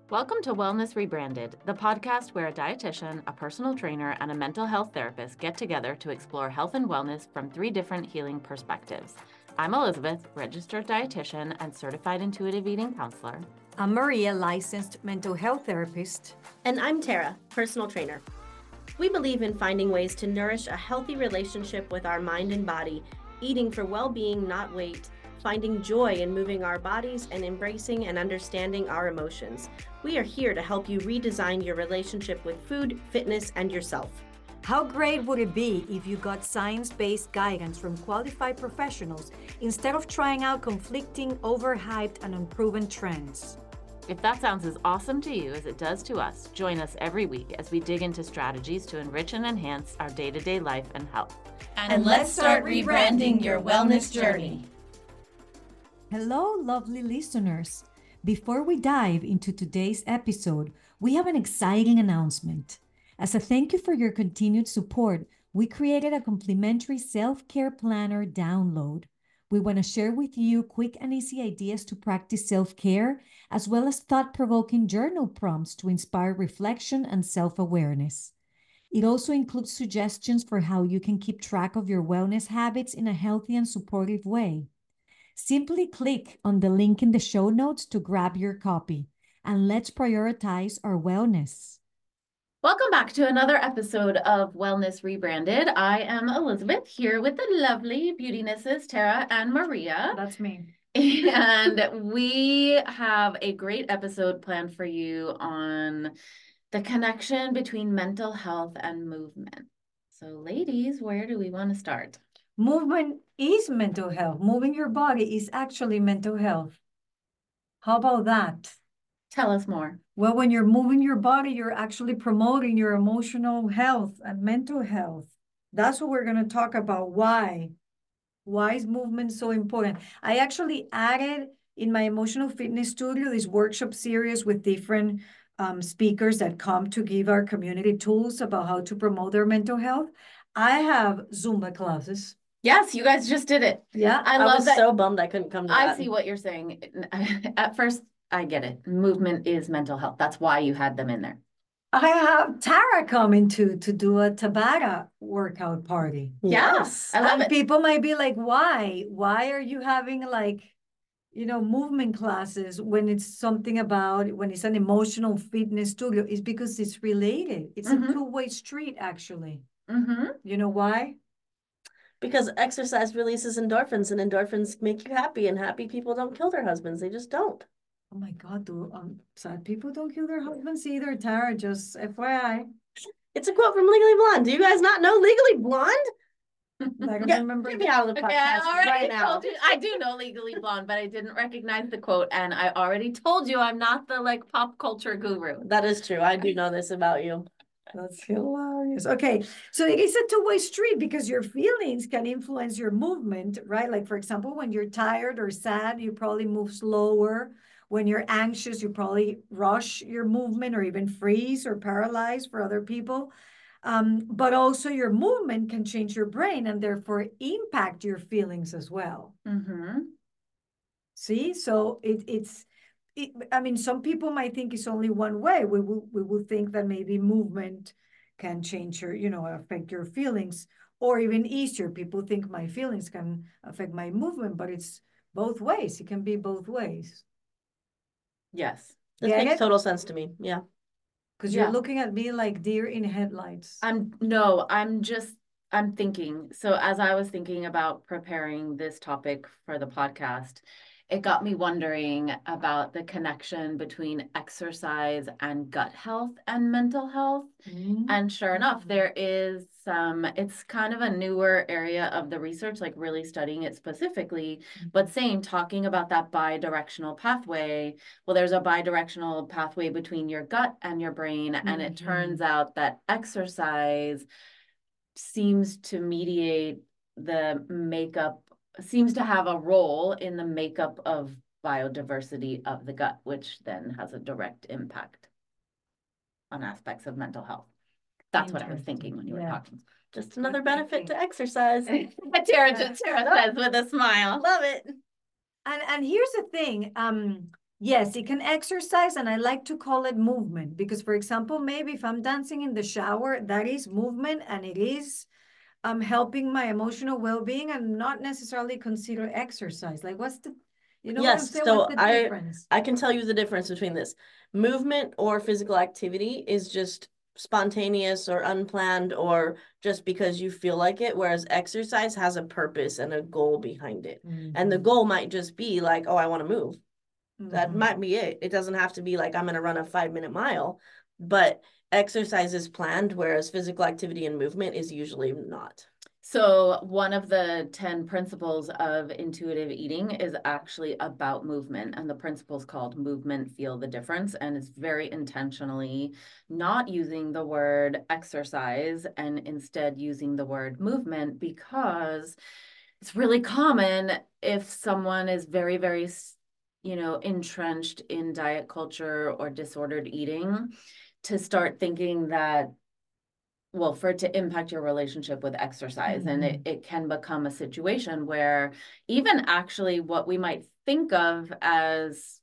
Welcome to Wellness Rebranded, the podcast where a dietitian, a personal trainer, and a mental health therapist get together to explore health and wellness from 3 different healing perspectives. I'm Elizabeth, registered dietitian and certified intuitive eating counselor. I'm Maria, licensed mental health therapist. And I'm Tara, personal trainer. We believe in finding ways to nourish a healthy relationship with our mind and body, eating for well-being, not weight, finding joy in moving our bodies, and embracing and understanding our emotions. We are here to help you redesign your relationship with food, fitness, and yourself. How great would it be if you got science-based guidance from qualified professionals instead of trying out conflicting, overhyped, and unproven trends? If that sounds as awesome to you as it does to us, join us every week as we dig into strategies to enrich and enhance our day-to-day life and health. And let's start rebranding your wellness journey. Hello, lovely listeners. Before we dive into today's episode, we have an exciting announcement. As a thank you for your continued support, we created a complimentary self-care planner download. We want to share with you quick and easy ideas to practice self-care, as well as thought-provoking journal prompts to inspire reflection and self-awareness. It also includes suggestions for how you can keep track of your wellness habits in a healthy and supportive way. Simply click on the link in the show notes to grab your copy, and let's prioritize our wellness. Welcome back to another episode of Wellness Rebranded. I am Elizabeth, here with the lovely beautinesses Tara and Maria. That's me. And we have a great episode planned for you on the connection between mental health and movement. So ladies, where do we want to start? Movement is mental health. Moving your body is actually mental health. How about that? Tell us more. Well, when you're moving your body, you're actually promoting your emotional health and mental health. That's what we're going to talk about. Why? Why is movement so important? I actually added in my emotional fitness studio this workshop series with different speakers that come to give our community tools about how to promote their mental health. I have Zumba classes. Yes, you guys just did it. Yeah. I love was that. so bummed I couldn't come to that. I see what you're saying. At first, I get it. Movement is mental health. That's why you had them in there. I have Tara coming to do a Tabata workout party. Yes. I love it. People might be like, why? Why are you having movement classes when it's something about, when it's an emotional fitness studio? It's because it's related. It's a two-way street, actually. You know why? Because exercise releases endorphins, and endorphins make you happy, and happy people don't kill their husbands. They just don't. Oh my God, sad people don't kill their husbands either, Tara, just FYI. It's a quote from Legally Blonde. Do you guys not know Legally Blonde? I don't remember. Get me out of the podcast right now. I do know Legally Blonde, but I didn't recognize the quote, and I already told you I'm not the pop culture guru. That is true. I do know this about you. That's hilarious. Okay, so it is a two-way street because your feelings can influence your movement, right? Like, for example, when you're tired or sad, you probably move slower. When you're anxious, you probably rush your movement or even freeze or paralyze for other people. But also your movement can change your brain and therefore impact your feelings as well. See, so I mean, some people might think it's only one way. We will think that maybe movement can change your, affect your feelings, or even easier. People think my feelings can affect my movement, but it's both ways. It can be both ways. Yes. This makes total sense to me. Yeah. Because you're looking at me like deer in headlights. I'm thinking. So as I was thinking about preparing this topic for the podcast, it got me wondering about the connection between exercise and gut health and mental health. And sure enough, there is it's kind of a newer area of the research, like really studying it specifically, but talking about that bi-directional pathway. Well, there's a bi-directional pathway between your gut and your brain. And it turns out that exercise seems to mediate seems to have a role in the makeup of biodiversity of the gut, which then has a direct impact on aspects of mental health. That's what I was thinking when you were talking. Just another benefit to exercise. Tara says with a smile. Love it. And here's the thing, Yes, it can exercise, and I like to call it movement because, for example, maybe if I'm dancing in the shower, that is movement and it is helping my emotional well-being and not necessarily consider exercise. Like, what's the, you know what I'm Yes, saying? so What's the difference? I can tell you the difference between this. Movement or physical activity is just spontaneous or unplanned or just because you feel like it, whereas exercise has a purpose and a goal behind it. And the goal might just be like, oh, I want to move. That might be it. It doesn't have to be like I'm going to run a 5-minute mile, but exercise is planned, whereas physical activity and movement is usually not. So one of the 10 principles of intuitive eating is actually about movement, and the principle is called movement, feel the difference, and it's very intentionally not using the word exercise and instead using the word movement, because it's really common if someone is very, very, entrenched in diet culture or disordered eating to start thinking that, well, for it to impact your relationship with exercise. And it can become a situation where even actually what we might think of as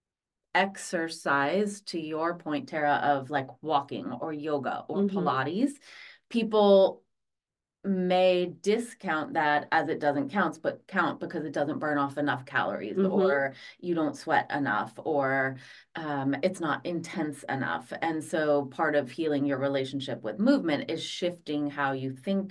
exercise, to your point, Tara, of like walking or yoga or Pilates, people may discount that as it doesn't count because it doesn't burn off enough calories, or you don't sweat enough, or it's not intense enough. And so part of healing your relationship with movement is shifting how you think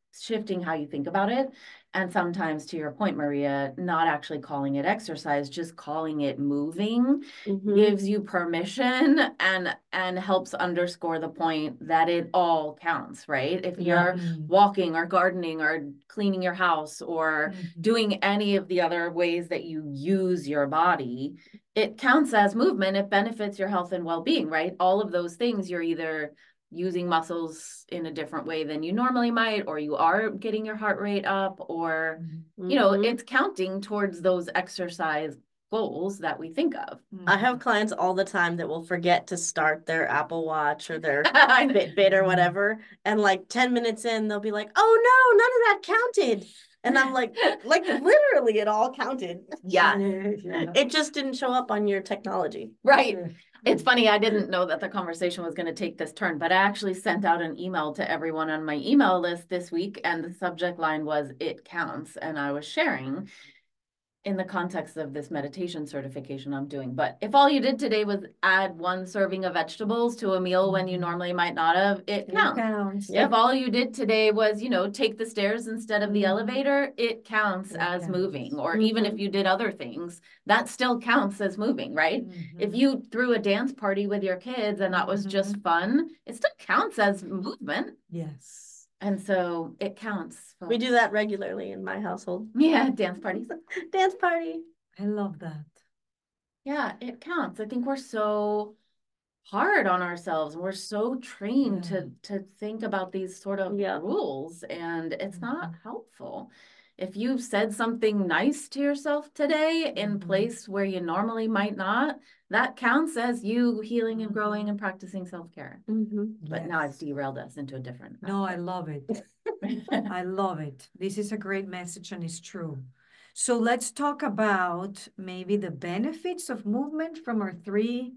about it. And sometimes, to your point, Maria, not actually calling it exercise, just calling it moving gives you permission and helps underscore the point that it all counts, right? If you're walking or gardening or cleaning your house or doing any of the other ways that you use your body, it counts as movement. It benefits your health and well-being, right? All of those things, you're either using muscles in a different way than you normally might, or you are getting your heart rate up, or, it's counting towards those exercise goals that we think of. I have clients all the time that will forget to start their Apple Watch or their Fitbit or whatever. And like 10 minutes in, they'll be like, oh no, none of that counted. And I'm like literally it all counted. Yeah. It just didn't show up on your technology. Right. It's funny, I didn't know that the conversation was going to take this turn, but I actually sent out an email to everyone on my email list this week, and the subject line was "It Counts," and I was sharing in the context of this meditation certification I'm doing. But if all you did today was add 1 serving of vegetables to a meal when you normally might not have, it counts. Yep. If all you did today was, take the stairs instead of the elevator, it counts as moving. Or even if you did other things, that still counts as moving, right? If you threw a dance party with your kids and that was just fun, it still counts as movement. Yes. And so it counts. We do that regularly in my household. Yeah, dance parties. Dance party. I love that. Yeah, it counts. I think we're so hard on ourselves. We're so trained to think about these sort of rules, and it's not helpful. If you've said something nice to yourself today in place where you normally might not, that counts as you healing and growing and practicing self-care. But now I've derailed us into a different. No, I love it. I love it. This is a great message and it's true. So let's talk about maybe the benefits of movement from our three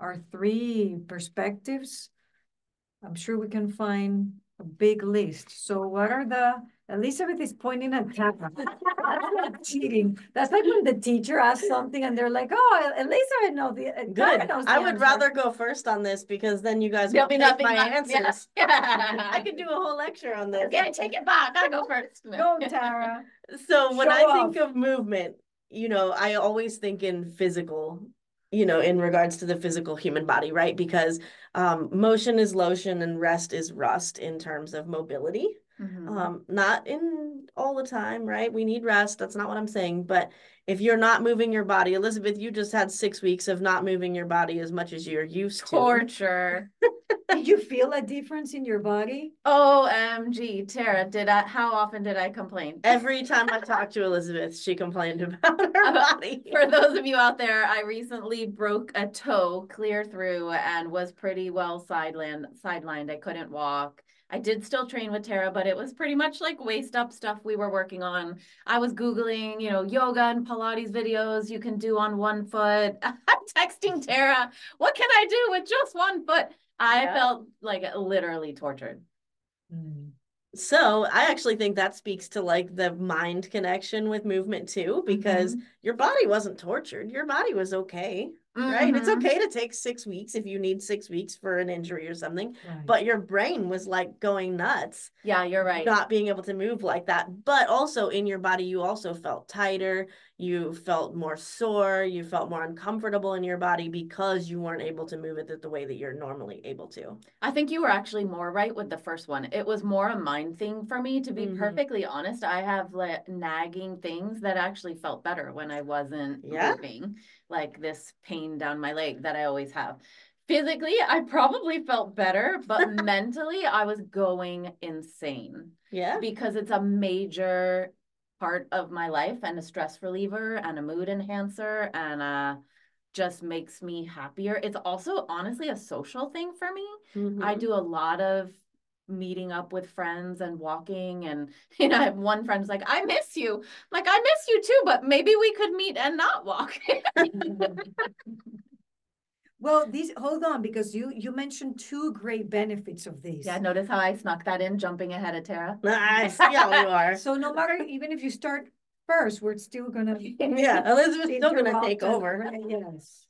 perspectives. I'm sure we can find a big list. So what are Elizabeth is pointing at Tara. That's not cheating. That's like when the teacher asks something and they're like, oh, Elizabeth knows Good. I would rather go first on this because then you guys will take my answers. I could do a whole lecture on this. Yeah, take it back. I go first. Go, Tara. So when I think of movement, I always think in physical, in regards to the physical human body, right? Because motion is lotion and rest is rust in terms of mobility. Not in all the time, right? We need rest. That's not what I'm saying. But if you're not moving your body, Elizabeth, you just had 6 weeks of not moving your body as much as you're used to. Torture. Did you feel a difference in your body? OMG, Tara, how often did I complain? Every time I talked to Elizabeth, she complained about her body. For those of you out there, I recently broke a toe clear through and was pretty well sidelined. I couldn't walk. I did still train with Tara, but it was pretty much like waist up stuff we were working on. I was Googling, yoga and Pilates videos you can do on one foot. I'm texting Tara, what can I do with just one foot? I felt like literally tortured. So I actually think that speaks to like the mind connection with movement too, because your body wasn't tortured. Your body was okay, right? It's okay to take 6 weeks if you need 6 weeks for an injury or something, but your brain was like going nuts. Yeah, you're right. Not being able to move like that. But also in your body, you also felt tighter. You felt more sore. You felt more uncomfortable in your body because you weren't able to move it the way that you're normally able to. I think you were actually more right with the first one. It was more a mind thing for me, to be perfectly honest. I have like nagging things that actually felt better when I wasn't moving, like this pain down my leg that I always have. Physically, I probably felt better, but mentally, I was going insane. Yeah. Because it's a major part of my life and a stress reliever and a mood enhancer and just makes me happier. It's also honestly a social thing for me. I do a lot of meeting up with friends and walking, and I have one friend's like, I miss you. I'm like, I miss you too, but maybe we could meet and not walk. Well, hold on, because you mentioned 2 great benefits of these. Yeah, notice how I snuck that in, jumping ahead of Tara. I see how you are. So no matter, even if you start first, we're still gonna Elizabeth's still gonna take over. Right? Yes.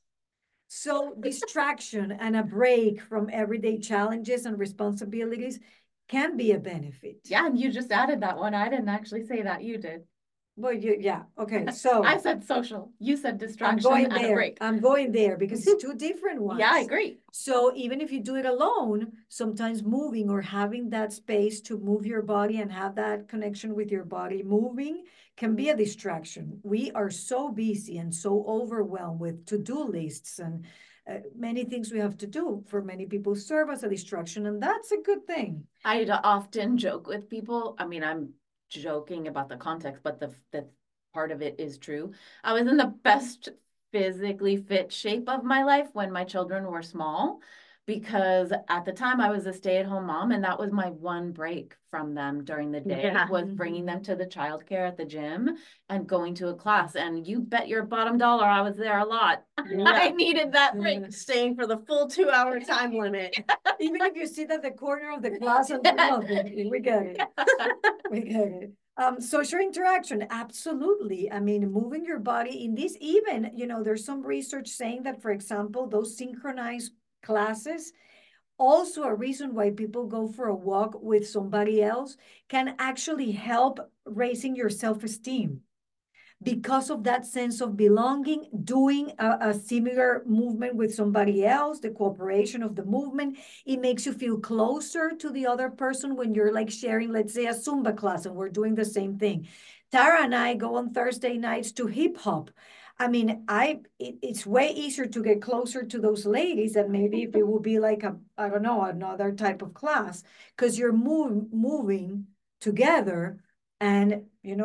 So distraction and a break from everyday challenges and responsibilities can be a benefit. Yeah, and you just added that one. I didn't actually say that. You did. Well, okay. So I said social. You said distraction and a break. I'm going there because it's 2 different ones. Yeah, I agree. So even if you do it alone, sometimes moving or having that space to move your body and have that connection with your body moving can be a distraction. We are so busy and so overwhelmed with to-do lists and many things we have to do. For many people serve as a distraction, and that's a good thing. I often joke with people. I mean, I'm joking about the context, but the part of it is true. I was in the best physically fit shape of my life when my children were small, because at the time I was a stay-at-home mom, and that was my one break from them during the day was bringing them to the childcare at the gym and going to a class. And you bet your bottom dollar I was there a lot. I needed that break. Staying for the full 2-hour time limit. Even if you sit at the corner of the class and we get it. We get it. Social interaction, absolutely. I mean, moving your body in this, even, there's some research saying that, for example, those synchronized classes, also a reason why people go for a walk with somebody else, can actually help raising your self-esteem. Because of that sense of belonging, doing a similar movement with somebody else, the cooperation of the movement, it makes you feel closer to the other person when you're like sharing, let's say, a Zumba class and we're doing the same thing. Tara and I go on Thursday nights to hip hop. I mean, it's way easier to get closer to those ladies than maybe if it would be like I don't know, another type of class, because you're moving together and,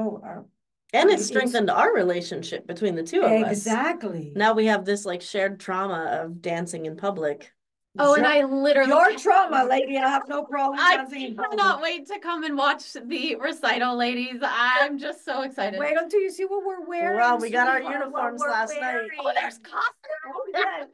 and it strengthened our relationship between the two of us. Exactly. Now we have this like shared trauma of dancing in public. Oh, and I literally... Your trauma, lady. I have no problem dancing in public. I cannot wait to come and watch the recital, ladies. I'm just so excited. Wait until you see what we're wearing. Well, we got our uniforms last night. Oh, there's costumes. Oh, yes.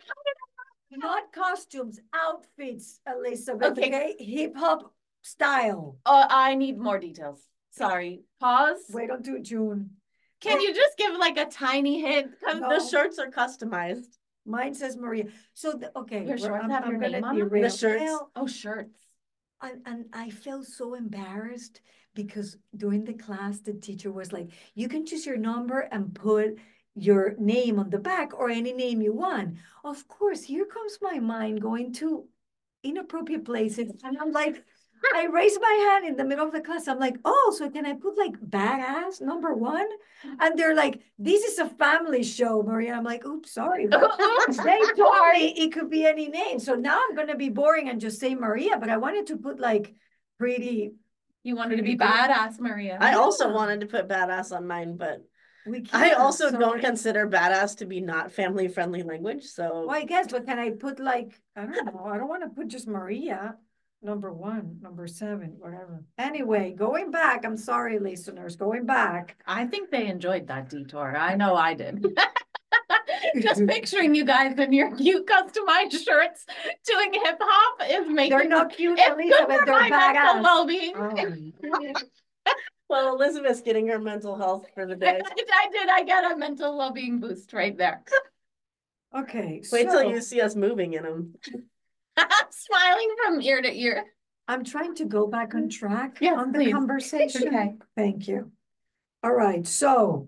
Not costumes, outfits, Elizabeth. Okay? Hip-hop style. I need more details. Sorry. Pause. Wait until June. Can you just give like a tiny hint? Because the shirts are customized. Mine says Maria. So, okay. Your shorts have your name on them? The shirts. Oh, shirts. And I felt so embarrassed because during the class, the teacher was like, you can choose your number and put your name on the back or any name you want. Of course, here comes my mind going to inappropriate places. And I'm like, I raised my hand in the middle of the class. I'm like, oh, so can I put like badass number 1? And they're like, this is a family show, Maria. I'm like, oops, sorry. They told me it could be any name. So now I'm going to be boring and just say Maria, but I wanted to put like pretty. You wanted to be badass, Maria. I also wanted to put badass on mine, but I also don't consider badass to be not family friendly language. So well, I guess, but can I put like, I don't know. I don't want to put just Maria. number 1, number 7, whatever. Anyway, going back, I'm sorry, listeners, going back. I think they enjoyed that detour. I know I did. Just picturing you guys in your cute customized shirts doing hip hop is making. They're not cute, it's Elizabeth, good for they're my mental badass. well-being. Oh. Well, Elizabeth's getting her mental health for the day. I get a mental well-being boost right there. Okay, Wait till so you see us moving in them. I'm smiling from ear to ear. I'm trying to go back on track Yes, on the please. conversation. Okay. Thank you. All right, so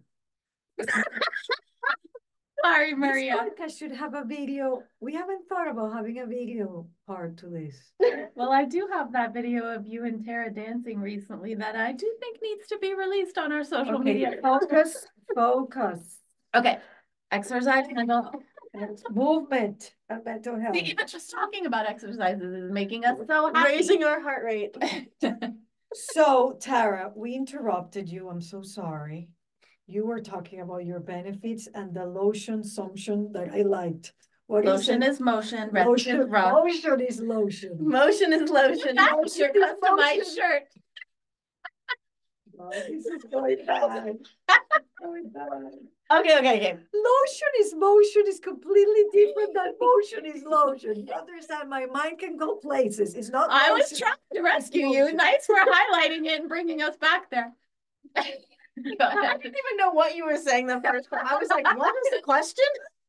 Sorry, this Maria. podcast should have a video. We haven't thought about having a video part to this. Well, I do have that video of you and Tara dancing recently that I do think needs to be released on our social media. Focus, focus. Okay, exercise, mental health. It's movement and mental health. See, even just talking about exercises is making us so happy. Raising our heart rate. So, Tara, we interrupted you. I'm so sorry. You were talking about your benefits and the lotion sumption that I liked. What Lotion it? is motion, rest is Lotion, rough. lotion is lotion. Motion is lotion. That's your Lotion is customized motion. shirt. Oh, this is going bad. Going bad. Okay. Lotion is motion is completely different than motion is lotion. You understand? My mind can go places. It's not. I was lotion. trying to rescue It's you. motion. Nice for highlighting it and bringing us back there. Go I ahead. didn't even know what you were saying the first time. I was like, what is the question?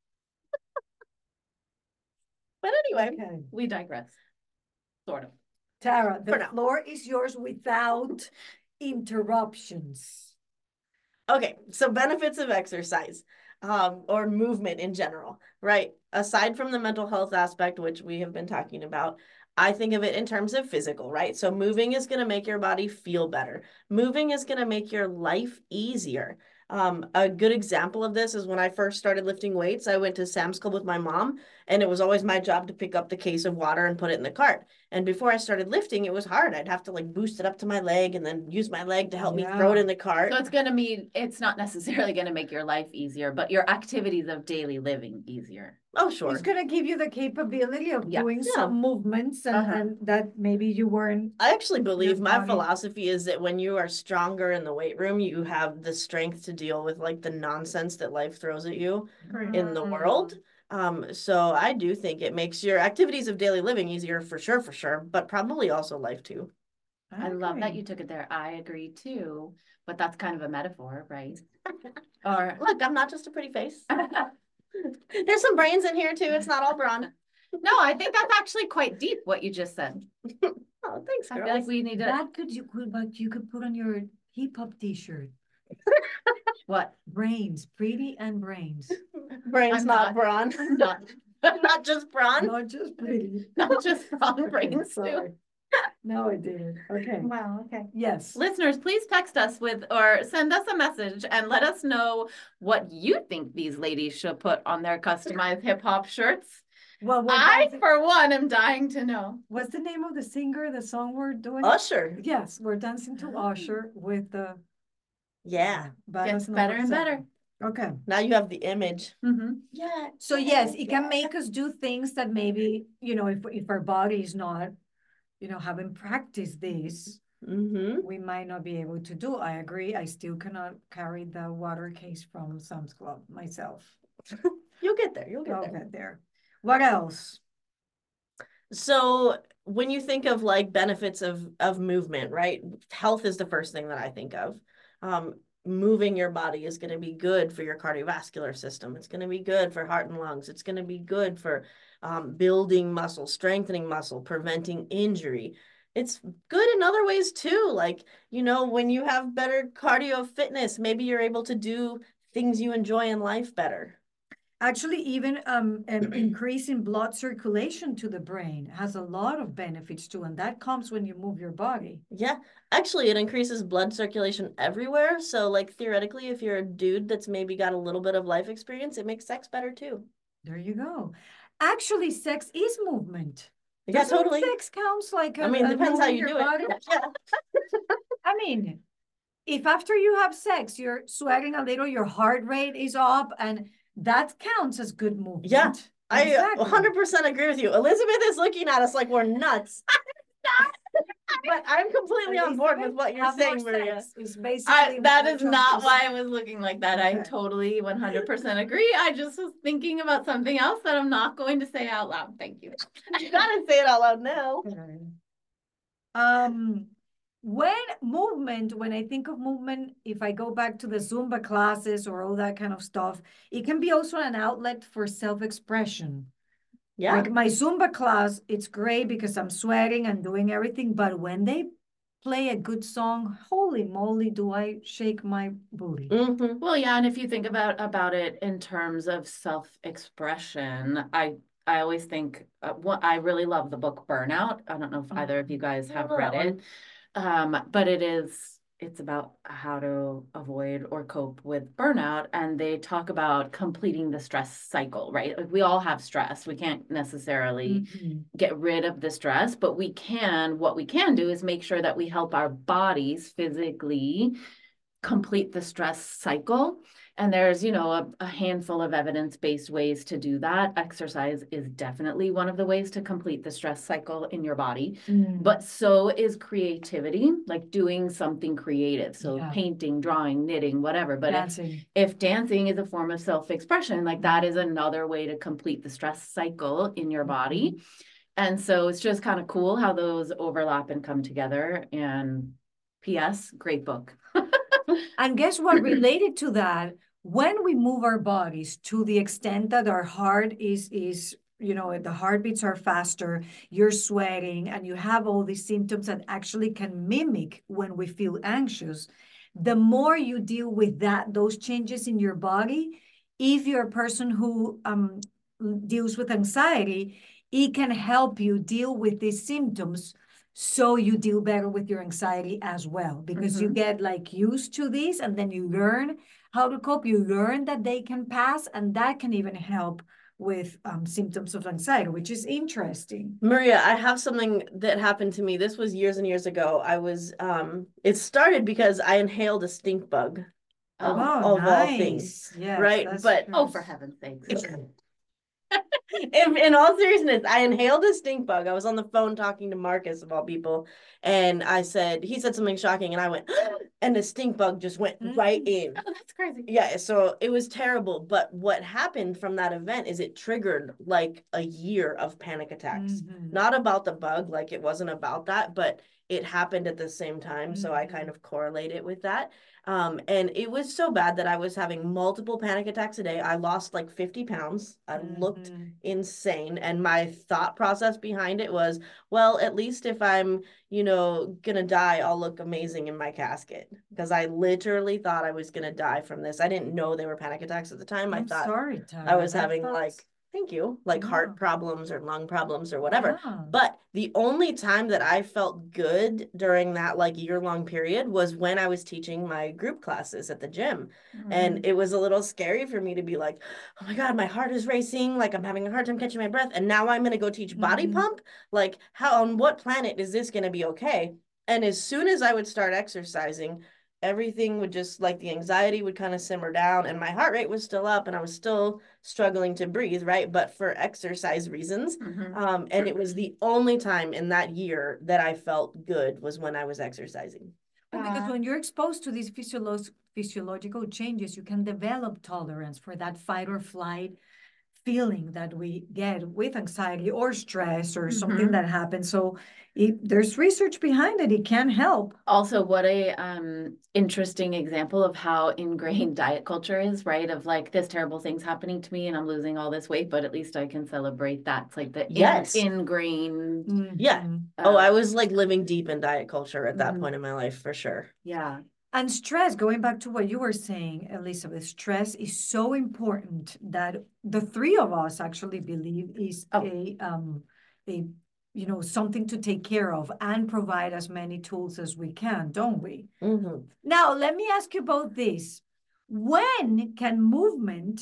But anyway, Okay. We digress. Sort of. Tara, For the now. floor is yours without interruptions. okay, so benefits of exercise, or movement in general, right? Aside from the mental health aspect, which we have been talking about, I think of it in terms of physical, right? So moving is going to make your body feel better. Moving is going to make your life easier. A good example of this is when I first started lifting weights, I went to Sam's Club with my mom, and it was always my job to pick up the case of water and put it in the cart. And before I started lifting, it was hard. I'd have to like boost it up to my leg and then use my leg to help me throw it in the cart. So it's going to mean it's not necessarily going to make your life easier, but your activities of daily living easier. Oh, sure. It's going to give you the capability of Yeah. doing some movements and, Uh-huh. and that maybe you weren't. I actually believe my body. philosophy is that when you are stronger in the weight room, you have the strength to deal with like the nonsense that life throws at you in the world. So I do think it makes your activities of daily living easier for sure, but probably also life too. I love that you took it there. I agree too, but that's kind of a metaphor, right? Or Look, I'm not just a pretty face. There's some brains in here too. It's not all brawn. no, I think that's actually quite deep what you just said. Oh, thanks, I girls. feel like we need to. That but you could put on your hip hop t-shirt. What? Brains, pretty and brains. Brains, I'm not brawn. Not, Not just brawn. Not just pretty. not just wrong Okay, brains too. sorry. No, I didn't. Okay. Wow, okay. Yes. Listeners, please text us with or send us a message and let us know what you think these ladies should put on their customized hip hop shirts. Well, I, for one, am dying to know. what's the name of the singer, the song we're doing? Usher. Yes, we're dancing to Usher with the. Yeah. Gets better and better. Okay. Now you have the image. Mm-hmm. Yeah. So yes, it can make us do things that maybe, if our body is not, having practiced this, Mm-hmm. we might not be able to do. I agree. I still cannot carry the water case from Sam's Club myself. You'll get there. You'll get I'll there. get there. What else? So when you think of like benefits of movement, right? Health is the first thing that I think of. Moving your body is going to be good for your cardiovascular system. It's going to be good for heart and lungs. It's going to be good for building muscle, strengthening muscle, preventing injury. It's good in other ways too. Like, when you have better cardio fitness, maybe you're able to do things you enjoy in life better. Actually, even an increase in blood circulation to the brain has a lot of benefits too, and that comes when you move your body. Yeah, actually, it increases blood circulation everywhere. So, like, theoretically, if you're a dude that's maybe got a little bit of life experience, it makes sex better too. There you go. Actually, sex is movement. Yeah, Doesn't totally. Sex counts like I mean, depends how moving you your do body? it. Yeah. I mean, if after you have sex, you're sweating a little, your heart rate is up, and that counts as good movement. Yeah, I Exactly. 100% agree with you. Elizabeth is looking at us like we're nuts. But I'm completely on board with what you're saying, Maria. Is basically That is not why I was looking like that. I Okay. totally 100% agree. I just was thinking about something else that I'm not going to say out loud. Thank you. You gotta say it out loud now. When I think of movement, if I go back to the Zumba classes or all that kind of stuff, it can be also an outlet for self-expression. Yeah. Like my Zumba class, it's great because I'm sweating and doing everything, but when they play a good song, holy moly, do I shake my booty. Mm-hmm. Well, yeah, and if you think about it in terms of self-expression, I always think I really love the book Burnout. I don't know if either of you guys have read it. But it's about how to avoid or cope with burnout. And they talk about completing the stress cycle, right? Like we all have stress. We can't necessarily get rid of the stress, but what we can do is make sure that we help our bodies physically complete the stress cycle. And there's, a handful of evidence-based ways to do that. Exercise is definitely one of the ways to complete the stress cycle in your body, but so is creativity, like doing something creative. So painting, drawing, knitting, whatever. But if dancing is a form of self-expression, like that is another way to complete the stress cycle in your body. And so it's just kind of cool how those overlap and come together. And P.S., great book. And guess what? Related to that, when we move our bodies to the extent that our heart is the heartbeats are faster, you're sweating, and you have all these symptoms that actually can mimic when we feel anxious, the more you deal with those changes in your body, if you're a person who deals with anxiety, it can help you deal with these symptoms. So you deal better with your anxiety as well, because you get like used to these, and then you learn how to cope. You learn that they can pass, and that can even help with symptoms of anxiety, which is interesting. Maria, I have something that happened to me. This was years and years ago. I was, it started because I inhaled a stink bug of all things, yes, right? But for heaven's sake. In all seriousness, I inhaled a stink bug. I was on the phone talking to Marcus, of all people, and he said something shocking, and I went, and the stink bug just went right in. Oh, that's crazy. Yeah, so it was terrible. But what happened from that event is it triggered like a year of panic attacks. Not about the bug, like it wasn't about that, but it happened at the same time. So I kind of correlate it with that. And it was so bad that I was having multiple panic attacks a day. I lost like 50 pounds. I looked insane. And my thought process behind it was, well, at least if I'm, gonna die, I'll look amazing in my casket. Because I literally thought I was gonna die from this. I didn't know they were panic attacks at the time. I thought I was having thank you, heart problems or lung problems or whatever. But the only time that I felt good during that year-long period was when I was teaching my group classes at the gym. And it was a little scary for me to be like, oh my God, my heart is racing. Like I'm having a hard time catching my breath. And now I'm going to go teach body pump. Like on what planet is this going to be okay? And as soon as I would start exercising, everything would just the anxiety would kind of simmer down, and my heart rate was still up, and I was still struggling to breathe, right? But for exercise reasons. And it was the only time in that year that I felt good was when I was exercising. Well, because when you're exposed to these physiological changes, you can develop tolerance for that fight or flight feeling that we get with anxiety or stress or something that happens. So there's research behind it. It can help. Also, what a interesting example of how ingrained diet culture is, right? Of this terrible thing's happening to me and I'm losing all this weight, but at least I can celebrate that. It's like the ingrained. I was living deep in diet culture at that point in my life, for sure. Yeah. And stress, going back to what you were saying, Elizabeth, stress is so important that the three of us actually believe is something to take care of and provide as many tools as we can, don't we? Now, let me ask you about this. When can movement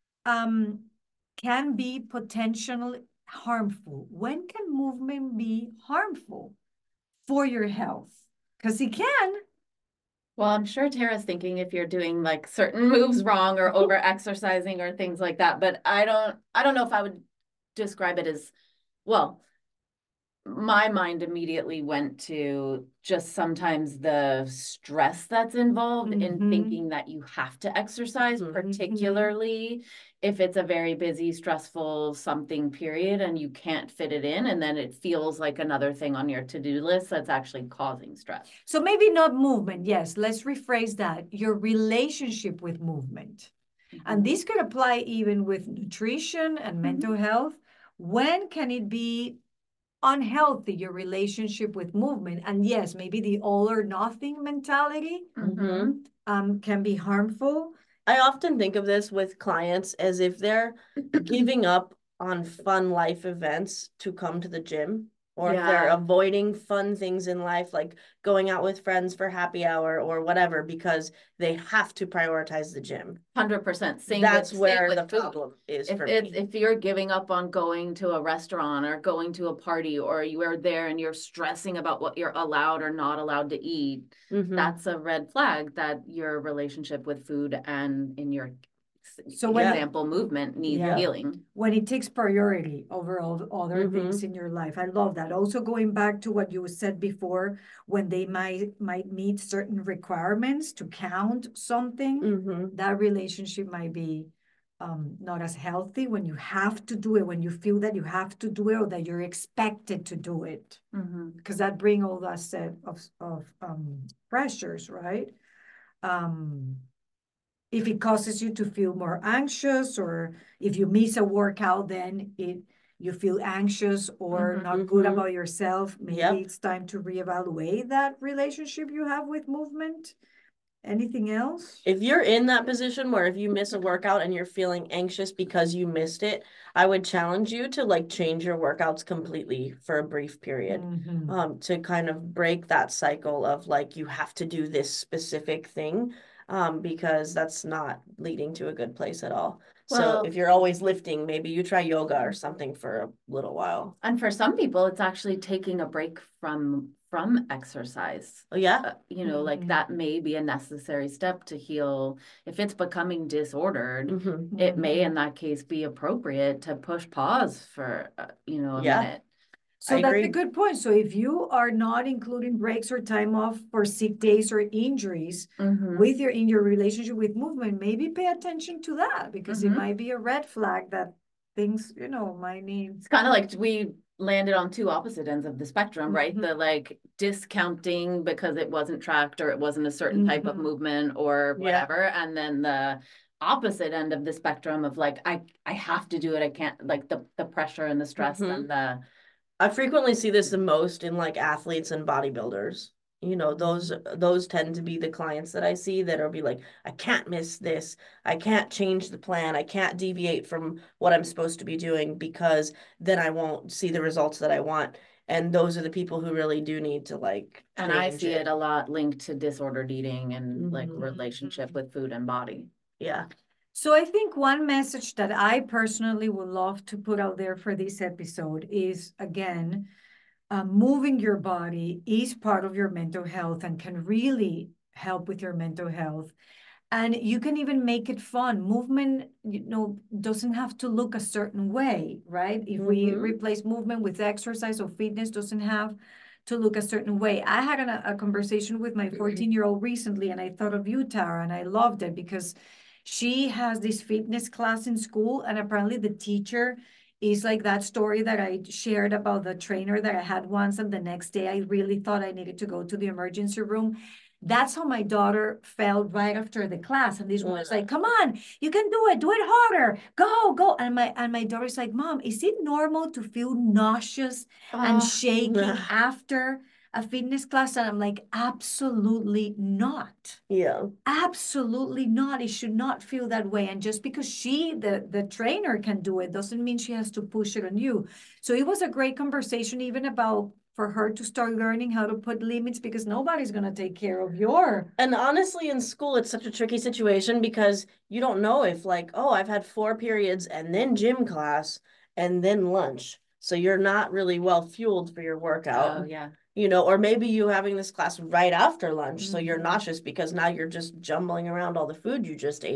can be potentially harmful? When can movement be harmful for your health? Because it can. Well, I'm sure Tara's thinking if you're doing certain moves wrong or over exercising or things like that, but I don't know if I would describe it as, well, my mind immediately went to just sometimes the stress that's involved in thinking that you have to exercise, particularly if it's a very busy, stressful something period and you can't fit it in, and then it feels like another thing on your to-do list that's actually causing stress. So maybe not movement. Yes, let's rephrase that. Your relationship with movement. And this could apply even with nutrition and mental health. When can it be unhealthy, your relationship with movement? And yes, maybe the all or nothing mentality can be harmful. I often think of this with clients as if they're giving up on fun life events to come to the gym, or if they're avoiding fun things in life, like going out with friends for happy hour or whatever, because they have to prioritize the gym. 100%. That's where the problem is for me. If you're giving up on going to a restaurant or going to a party, or you are there and you're stressing about what you're allowed or not allowed to eat, that's a red flag that your relationship with food and in your example movement needs healing. When it takes priority over all other things in your life. I love that. Also, going back to what you said before, when they might meet certain requirements to count something, that relationship might be not as healthy when you have to do it, when you feel that you have to do it or that you're expected to do it, because that brings all that set of pressures, right? If it causes you to feel more anxious, or if you miss a workout, then you feel anxious or not good about yourself, maybe it's time to reevaluate that relationship you have with movement. Anything else? If you're in that position where if you miss a workout and you're feeling anxious because you missed it, I would challenge you to like change your workouts completely for a brief period, to kind of break that cycle of like, you have to do this specific thing, because that's not leading to a good place at all. So if you're always lifting, maybe you try yoga or something for a little while. And for some people, it's actually taking a break from exercise. Like that may be a necessary step to heal. If it's becoming disordered, it may in that case be appropriate to push pause for a minute. So that's a good point. So if you are not including breaks or time off for sick days or injuries in your relationship with movement, maybe pay attention to that, because it might be a red flag that things, might need. It's kind of like we landed on two opposite ends of the spectrum, right? The like discounting because it wasn't tracked or it wasn't a certain type of movement or whatever. And then the opposite end of the spectrum of like, I have to do it. I can't, like the pressure and the stress and the. I frequently see this the most in like athletes and bodybuilders. Those tend to be the clients that I see that are be like, I can't miss this. I can't change the plan. I can't deviate from what I'm supposed to be doing, because then I won't see the results that I want. And those are the people who really do need to like. And I see it a lot linked to disordered eating and like relationship with food and body. Yeah. So I think one message that I personally would love to put out there for this episode is, again, moving your body is part of your mental health and can really help with your mental health. And you can even make it fun. Movement, doesn't have to look a certain way, right? If we replace movement with exercise, or fitness doesn't have to look a certain way. I had a conversation with my 14-year-old recently, and I thought of you, Tara, and I loved it because she has this fitness class in school, and apparently the teacher is like that story that I shared about the trainer that I had once, and the next day I really thought I needed to go to the emergency room. That's how my daughter felt right after the class. And this one was like, come on, you can do it harder, go. And my daughter's like, Mom, is it normal to feel nauseous and shaking after a fitness class? And I'm like, absolutely not. Yeah. Absolutely not. It should not feel that way. And just because the trainer can do it doesn't mean she has to push it on you. So it was a great conversation, even about for her to start learning how to put limits, because nobody's going to take care of your. And honestly, in school, it's such a tricky situation because you don't know if like, oh, I've had 4 periods and then gym class and then lunch. So you're not really well fueled for your workout. Oh, yeah. Or maybe you having this class right after lunch. So you're nauseous because now you're just jumbling around all the food you just ate.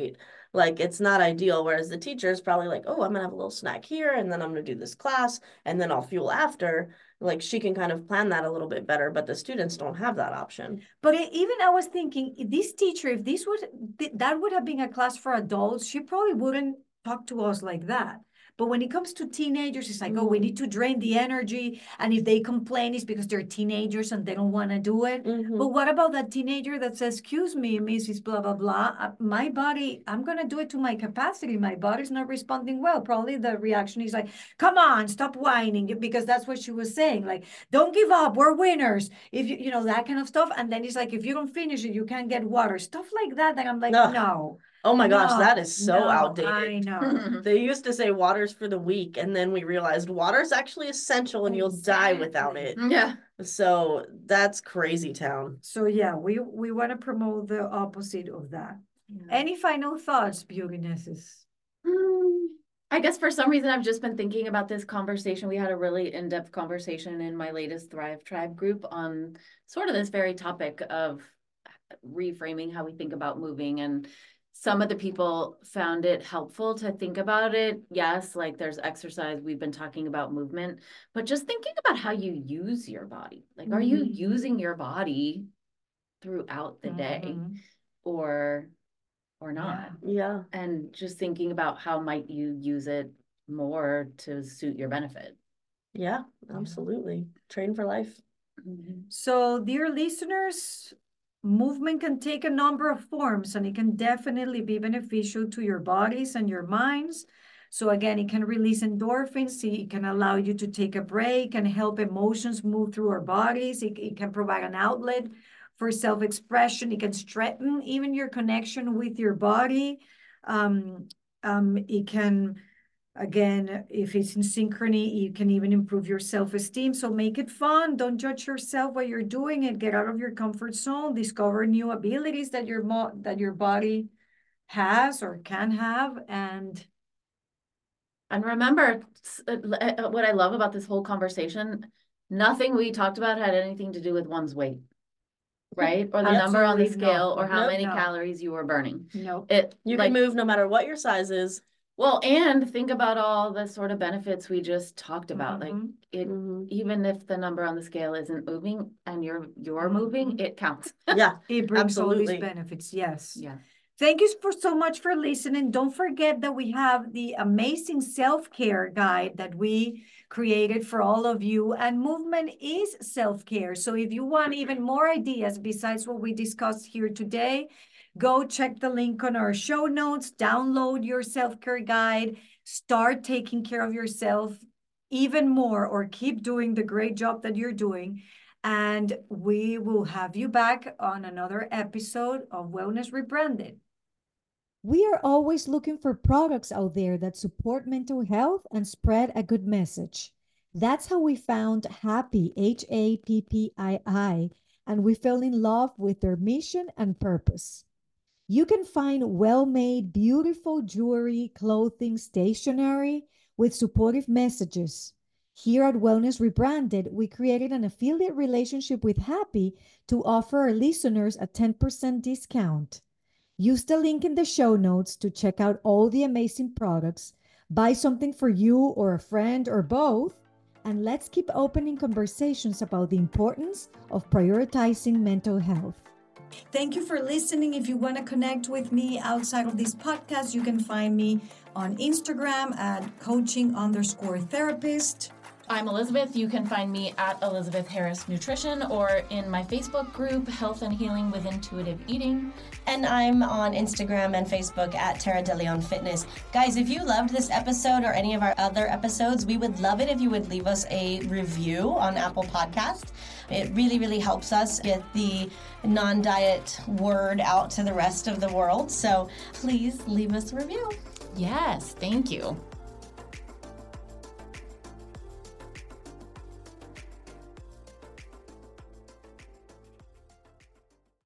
Like, it's not ideal. Whereas the teacher is probably like, oh, I'm gonna have a little snack here, and then I'm gonna do this class, and then I'll fuel after. Like, she can kind of plan that a little bit better, but the students don't have that option. But even I was thinking, this teacher, if that would have been a class for adults, she probably wouldn't talk to us like that. But when it comes to teenagers, it's like, oh, we need to drain the energy. And if they complain, it's because they're teenagers and they don't want to do it. But what about that teenager that says, excuse me, Mrs. Blah, blah, blah. My body, I'm going to do it to my capacity. My body's not responding well. Probably the reaction is like, come on, stop whining. Because that's what she was saying. Like, don't give up. We're winners. If you know, that kind of stuff. And then it's like, if you don't finish it, you can't get water. Stuff like that. And I'm like, no. Oh my gosh, that is so outdated. I know. They used to say water's for the weak, and then we realized water's actually essential and you'll die without it. Yeah. So that's crazy town. So yeah, we want to promote the opposite of that. Yeah. Any final thoughts, Beautynesses? I guess for some reason I've just been thinking about this conversation. We had a really in-depth conversation in my latest Thrive Tribe group on sort of this very topic of reframing how we think about moving, and some of the people found it helpful to think about it. Yes, like there's exercise, we've been talking about movement, but just thinking about how you use your body. Like, are you using your body throughout the day or not? Yeah. And just thinking about how might you use it more to suit your benefit. Yeah, absolutely. Train for life. So, dear listeners, movement can take a number of forms, and it can definitely be beneficial to your bodies and your minds. So again, it can release endorphins. It can allow you to take a break and help emotions move through our bodies. It can provide an outlet for self-expression. It can strengthen even your connection with your body. It can, again, if it's in synchrony, you can even improve your self-esteem. So make it fun. Don't judge yourself while you're doing it. Get out of your comfort zone. Discover new abilities that your body has or can have. And remember, what I love about this whole conversation, nothing we talked about had anything to do with one's weight, right? Or the number on the scale, or how many calories you were burning. No, you can move no matter what your size is. Well, and think about all the sort of benefits we just talked about. Like it, even if the number on the scale isn't moving and you're moving, it counts. Yeah, it brings all these benefits. Yes. Yeah. Thank you so much for listening. Don't forget that we have the amazing self-care guide that we created for all of you. And movement is self-care. So if you want even more ideas besides what we discussed here today, go check the link on our show notes, download your self-care guide, start taking care of yourself even more, or keep doing the great job that you're doing. And we will have you back on another episode of Wellness Rebranded. We are always looking for products out there that support mental health and spread a good message. That's how we found Happy, Happii, and we fell in love with their mission and purpose. You can find well-made, beautiful jewelry, clothing, stationery with supportive messages. Here at Wellness Rebranded, we created an affiliate relationship with Happy to offer our listeners a 10% discount. Use the link in the show notes to check out all the amazing products, buy something for you or a friend or both, and let's keep opening conversations about the importance of prioritizing mental health. Thank you for listening. If you want to connect with me outside of this podcast, you can find me on Instagram at coaching_therapist. I'm Elizabeth. You can find me at Elizabeth Harris Nutrition, or in my Facebook group, Health and Healing with Intuitive Eating. And I'm on Instagram and Facebook at Tara DeLeon Fitness. Guys, if you loved this episode or any of our other episodes, we would love it if you would leave us a review on Apple Podcast. It really, really helps us get the non-diet word out to the rest of the world. So please leave us a review. Yes, thank you.